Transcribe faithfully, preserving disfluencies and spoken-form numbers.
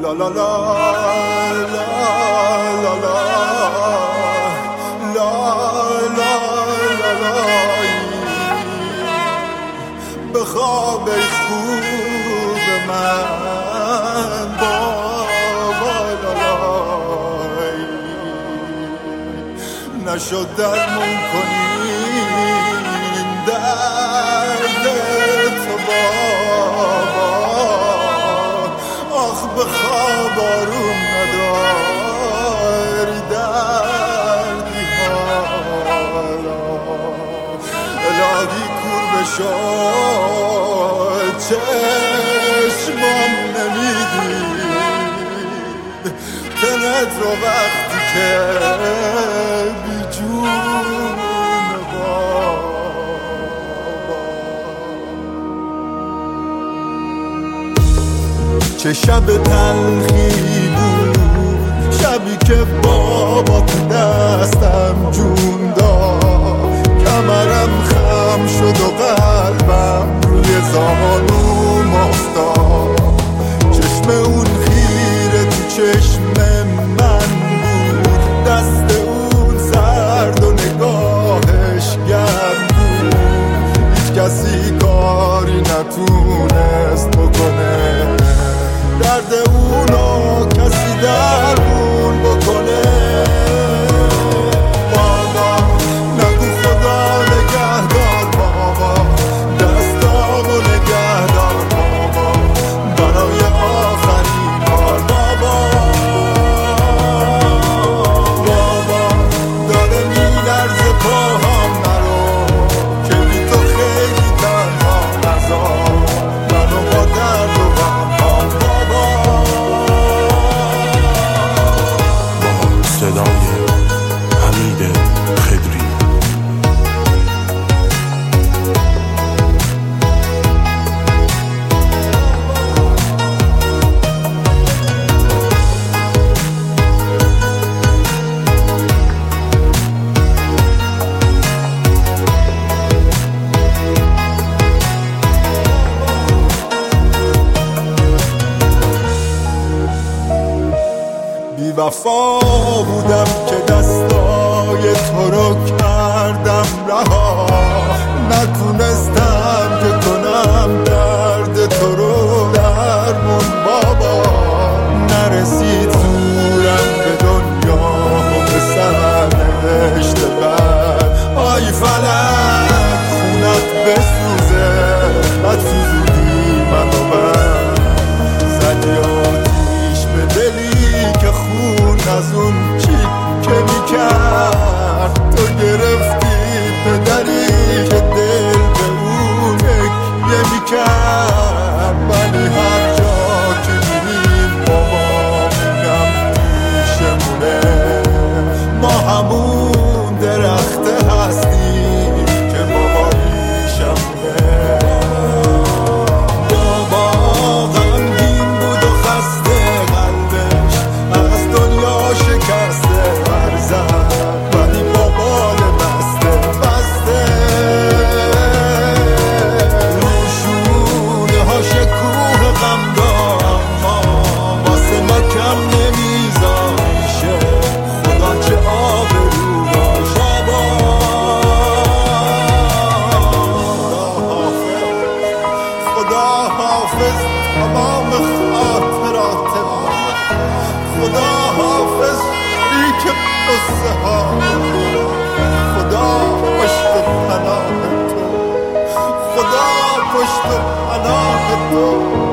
لا لا لا لا لا لا لا لا لا لا به خواب خوب من بابا لا لا نشد درمون کنی این درد تو بابا آخ به خواب آروم نداری دردی حالا الهی کور بشد چشمم نمیدید تنت رو وقتی که بی جون بابا چه شب تلخی بود شبی که بابا تو دستم جون داد کمرم خم شد و قلبم روی زانوم افتاد چشم اون خیره تو چشم من بود دست اون سرد و نگاهش گرم بود هیچ کسی کاری نتونست بکنه درد اونو کسی درمون بکنه بابا نگو خدا نگهدار بابا دستامو نگهدار بابا برای آخرین بار بابا بابا داره میلرزه پاهام نرو که بی تو خیلی تنها نذار منو با درد و غم صدای حمید خضری بی وفا بودم که دستای تو رو کردم رها نتونستم که کنم درد تو رو درمون بابا نرسید زورم به دنیا و به سرنوشت بد آی فلک خونت بسوزه بد سوزودی منو من زدی آتیش به دلی که خون از اون چی که میکرد تو گرفتی پدری که دل به اون تکیه میکرد ولی هر جا که میریم بابامونم پیشمونه ما همون درخته هستیم که بابا ریشمونه بابا غمگین بود و خسته قلبش از دنیا شکسته برزد ولی با بال بسته بسته روشونه ها شکوه غم دار اما واسه ما کم نمیزاشه خدا چه آبرو داشت بابا خدا حافظ تمام خاطرات من خدا حافظ ریک قصه ها خدا پشت پناه تو خدا پشت پناه تو